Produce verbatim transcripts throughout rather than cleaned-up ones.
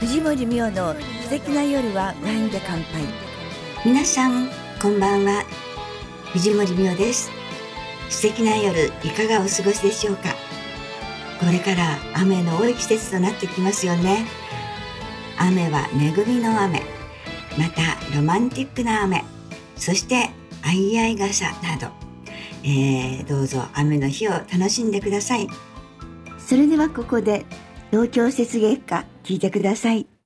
藤森美代の素敵な夜はワインで乾杯。 皆さんこんばんは、藤森美代です。素敵な夜いかがお過ごしでしょうか。これから雨の多い季節となってきますよね。雨は恵みの雨、またロマンティックな雨、そして相合い傘など、えー、どうぞ雨の日を楽しんでください。それではここで東京雪月花聞いてください。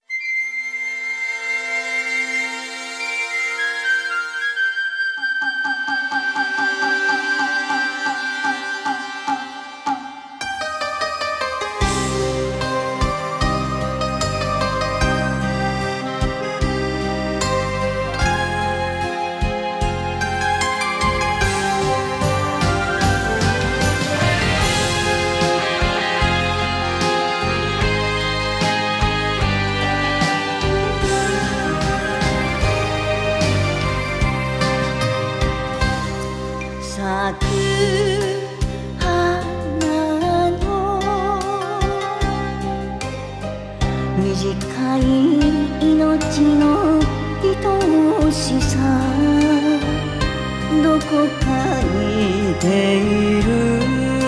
短い命の愛しさ、どこかに出いる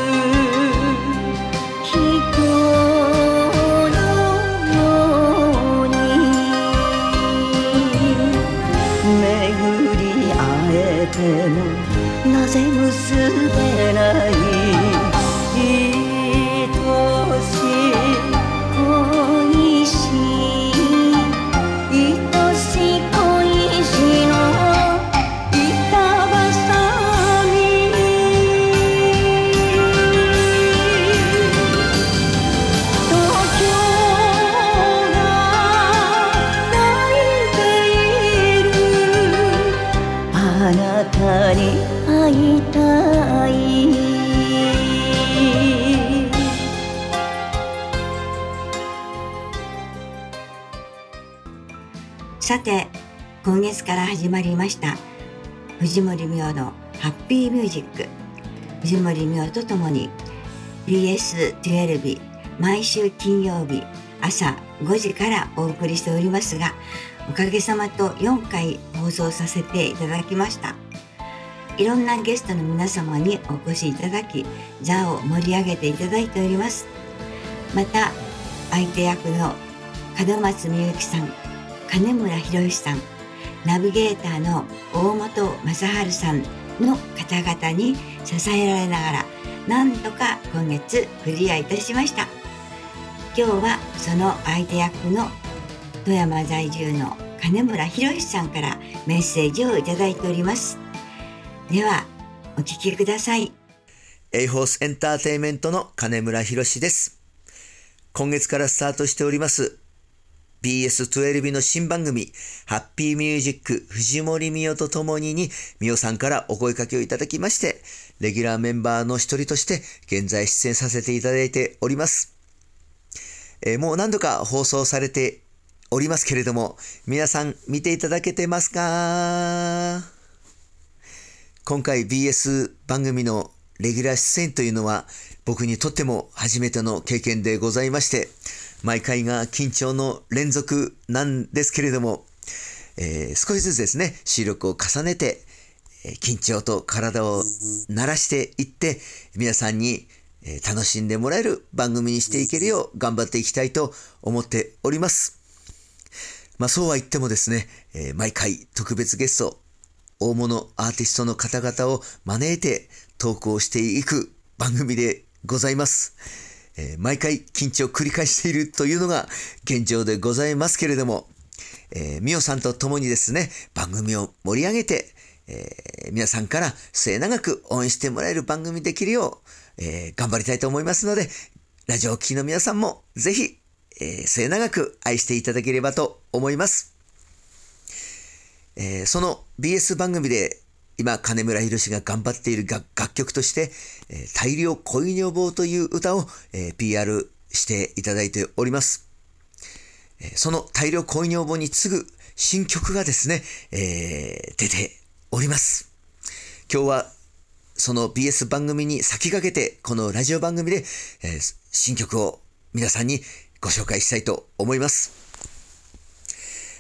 人のように巡り会えてもなぜ結べない愛しい恋しい愛しい恋しの板挟み、東京が泣いている、あなたに会いたい。 さて、今月から始まりました藤森美代のハッピーミュージック。藤森美代とともに ビーエスじゅうに 毎週金曜日朝ごじからお送りしておりますが、おかげさまとよんかい放送させていただきました。いろんなゲストの皆様にお越しいただき、座を盛り上げていただいております。また相手役の門松みゆきさん、金村博之さん、ナビゲーターの大本正治さんの方々に支えられながら、なんとか今月クリアいたしました。今日はその相手役の富山在住の金村博之さんからメッセージをいただいております。ではお聞きください。 エイホースエンターテイメントの金村博之です。今月からスタートしておりますビーエスじゅうに の新番組ハッピーミュージック藤森美代とともにに美代さんからお声掛けをいただきまして、レギュラーメンバーの一人として現在出演させていただいております。えー、もう何度か放送されておりますけれども、皆さん見ていただけてますか？今回 ビーエス 番組のレギュラー出演というのは僕にとっても初めての経験でございまして、毎回が緊張の連続なんですけれども、えー、少しずつですね、収録を重ねて、えー、緊張と体を慣らしていって、皆さんに、えー、楽しんでもらえる番組にしていけるよう頑張っていきたいと思っております。まあそうは言ってもですね、えー、毎回特別ゲスト、大物アーティストの方々を招いてトークをしていく番組でございます。えー、毎回緊張を繰り返しているというのが現状でございますけれども、えー、美代さんと共にですね、番組を盛り上げて、えー、皆さんから末永く応援してもらえる番組できるよう、えー、頑張りたいと思いますので、ラジオを聴きの皆さんもぜひ、えー、末永く愛していただければと思います。えー、その ビーエス 番組で今金村博之が頑張っている楽曲として、えー、大量恋女房という歌を、えー、ピーアール していただいております。えー、その大量恋女房に次ぐ新曲がですね、えー、出ております。今日はその ビーエス 番組に先駆けてこのラジオ番組で、えー、新曲を皆さんにご紹介したいと思います。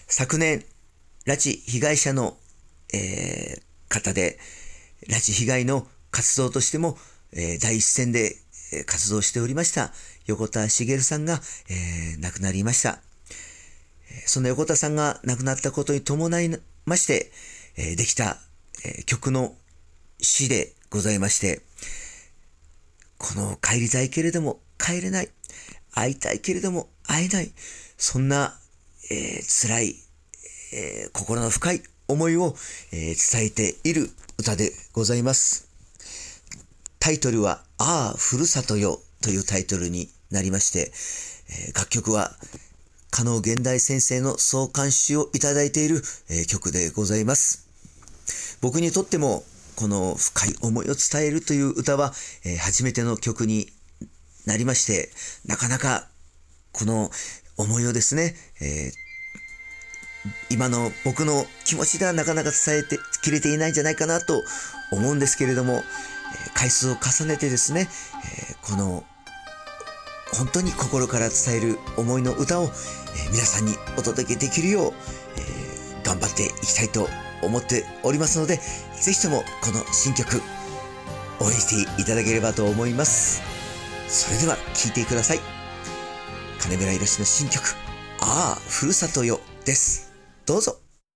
昨年、拉致被害者の、えー、方で、拉致被害の活動としても、えー、第一線で活動しておりました横田茂さんが、えー、亡くなりました。その横田さんが亡くなったことに伴いまして、えー、できた、えー、曲の詩でございまして、この帰りたいけれども帰れない、会いたいけれども会えない、そんな、えー、辛い、えー、心の深い思いを、えー、伝えている歌でございます。タイトルはああふるさとよというタイトルになりまして、えー、楽曲は加納現代先生の総監修をいただいている、えー、曲でございます。僕にとってもこの深い思いを伝えるという歌は、えー、初めての曲になりまして、なかなかこの思いをですね、えー、今の僕の気持ちではなかなか伝えてきれていないんじゃないかなと思うんですけれども、えー、回数を重ねてですね、えー、この本当に心から伝える思いの歌を、えー、皆さんにお届けできるよう、えー、頑張っていきたいと思っておりますので、ぜひともこの新曲応援していただければと思います。それでは聴いてください。金村博の新曲ああふるさとよです。どうぞ。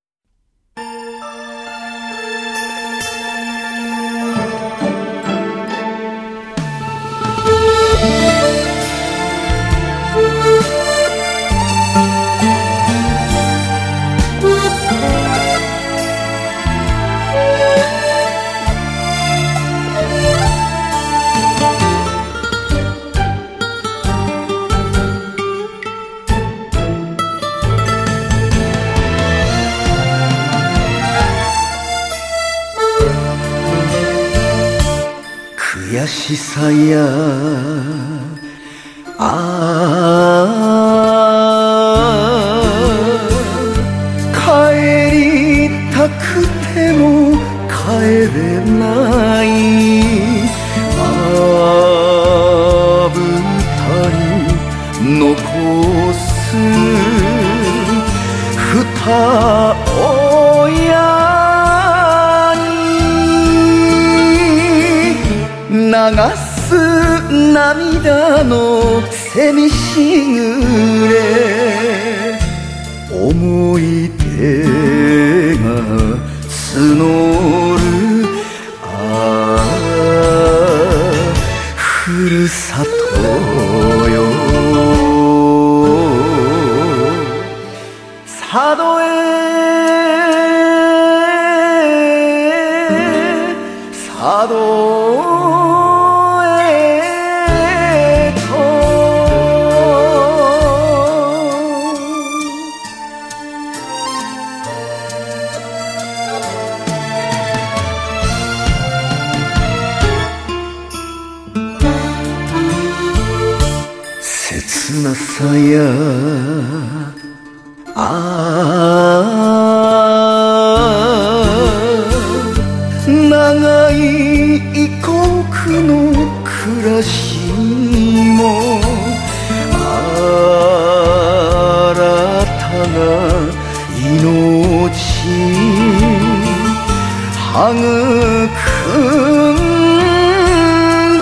悔しさやああ帰りたくても帰れないまぶたに残す二親流す涙のせみしぐれ思い出が募るああふるさとよ佐渡へ佐渡切なさやああ長い異国の暮らしも新たな命育ん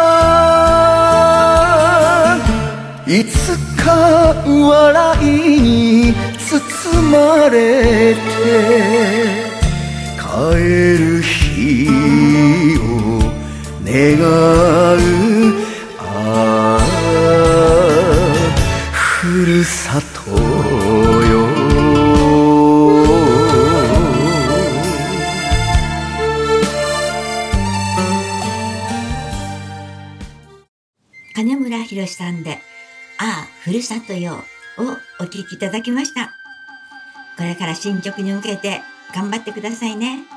だいつか笑いに包まれて帰る日を願うああふるさとよ金村博さんでああふるさとよをお聴きいただきました。これから新曲に向けて頑張ってくださいね。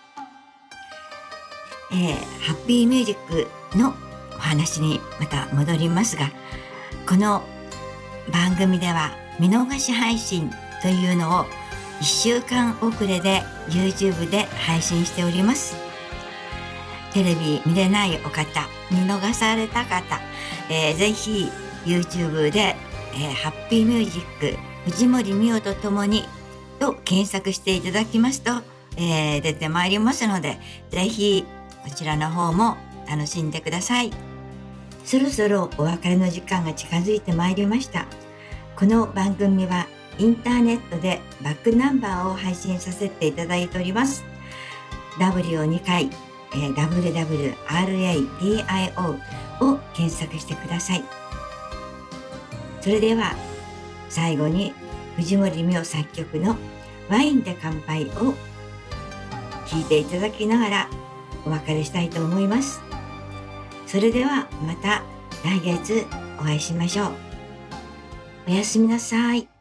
えー、ハッピーミュージックのお話にまた戻りますが、この番組では見逃し配信というのをいっしゅうかん遅れで YouTube で配信しております。テレビ見れないお方、見逃された方、えー、ぜひ YouTube で、えー、ハッピーミュージック藤森美代とともにと検索していただきますと、えー、出てまいりますので、ぜひこちらの方も楽しんでください。そろそろお別れの時間が近づいてまいりました。この番組はインターネットでバックナンバーを配信させていただいております。ダブリュー をにかい、えー、ダブリューダブリュー アール エー ディー アイ オー を検索してください。それでは最後に藤森美央作曲のワインで乾杯を聴いていただきながらお別れしたいと思います。それではまた来月お会いしましょう。おやすみなさい。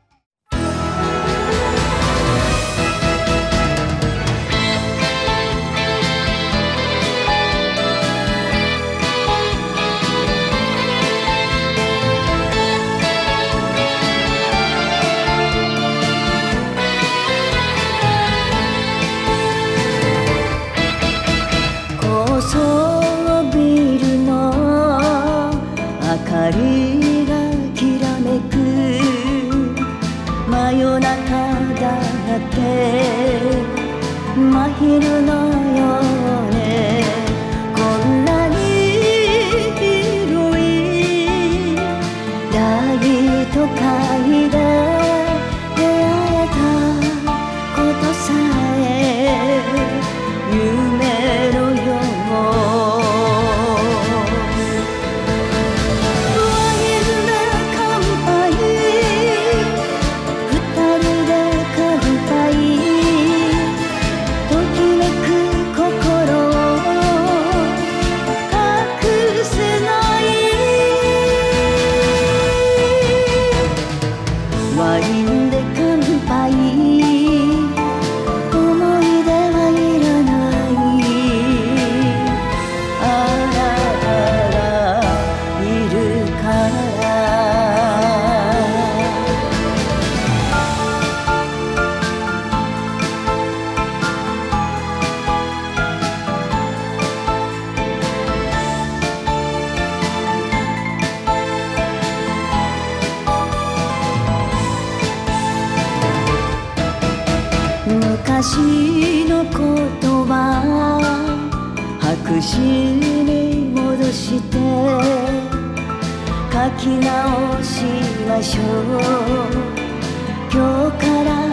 高層ビルの明かりがきらめく真夜中だって真昼のようね、こんなに広い大都会で出会えたことさえ夢のよう。ワインで乾杯、思い出はいらないあなたがいるから昔のことは白紙に戻して書き直しましょう。今日から